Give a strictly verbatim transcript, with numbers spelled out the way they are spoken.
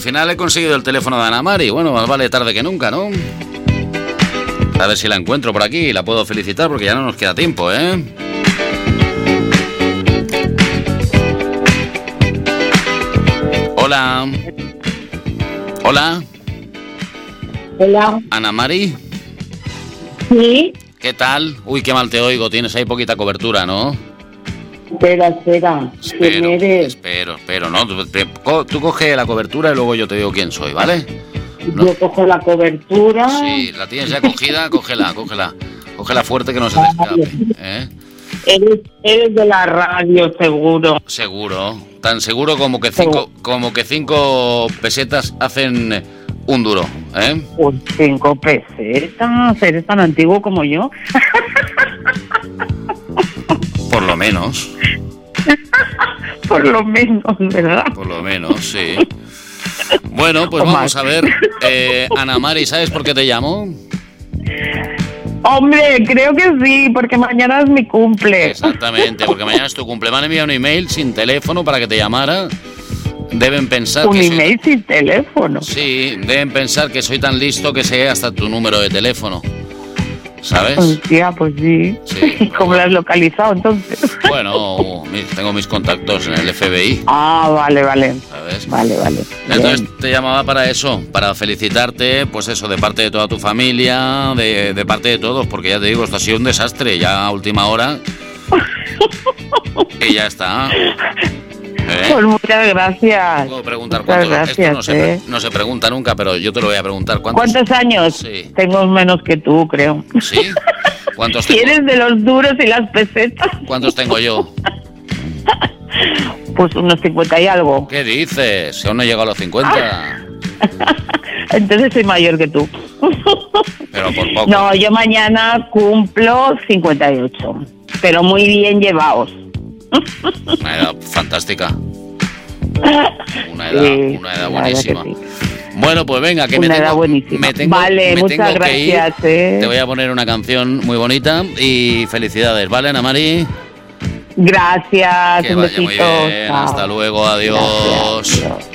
final he conseguido el teléfono de Ana Mari. Bueno, más vale tarde que nunca, ¿no? A ver si la encuentro por aquí y la puedo felicitar porque ya no nos queda tiempo, ¿eh? Hola. Hola. Hola. Ana Mari. Sí. ¿Qué tal? Uy, qué mal te oigo. Tienes ahí poquita cobertura, ¿no? Espera, espera. Espero, ¿Quién eres? espero, espero, ¿no? Tú, te- co- tú coge la cobertura y luego yo te digo quién soy, ¿vale? No. Yo cojo la cobertura. Sí, la tienes ya cogida, cógela, cógela. Cógela fuerte que no se te escape, ¿eh? Eres, eres de la radio, seguro. Seguro. Tan seguro como que cinco, como que cinco pesetas hacen un duro, ¿eh? Pues cinco pesetas. Eres tan antiguo como yo. Por lo menos, Por lo menos, ¿verdad? por lo menos, sí. Bueno, pues O vamos más. a ver. Eh, Ana Mari, ¿sabes por qué te llamo? Hombre, creo que sí, porque mañana es mi cumple. Exactamente, porque mañana es tu cumple. Me han enviado un email sin teléfono para que te llamara. Deben pensar Un que soy- email sin teléfono. Sí, deben pensar que soy tan listo que sé hasta tu número de teléfono. ¿Sabes? Hostia, pues sí. Sí. ¿Cómo lo has localizado entonces? Bueno, mi- tengo mis contactos en el F B I, Ah, vale, vale. ¿sabes? Vale, vale. Entonces Bien. te llamaba para eso, para felicitarte, pues eso, de parte de toda tu familia, de, de parte de todos, porque ya te digo, esto ha sido un desastre, ya a última hora. Y ya está. ¿Eh? Pues muchas gracias. Puedo preguntar Muchas cuántos. Esto gracias, no se, ¿eh? no se pregunta nunca, pero yo te lo voy a preguntar. ¿Cuántos? ¿Cuántos años? Sí. Tengo menos que tú, creo. ¿Sí? ¿Cuántos Si tengo? eres de los duros y las pesetas, ¿Cuántos tengo yo? pues unos cincuenta y algo. ¿Qué dices? Si aún no he llegado a los cincuenta. Entonces soy mayor que tú. Pero por poco. No, yo mañana cumplo cincuenta y ocho. Pero muy bien llevados. Una edad fantástica. Una edad, Sí, una edad la verdad que buenísima. sí. Bueno, pues venga, que me Una edad tengo, buenísima. me tengo, Vale, me muchas tengo que ir. gracias, ¿eh? Te voy a poner una canción muy bonita y felicidades, ¿vale, Ana Mari? Gracias. Que un vaya muy besito. bien. Chao. Hasta luego, adiós. Gracias, adiós.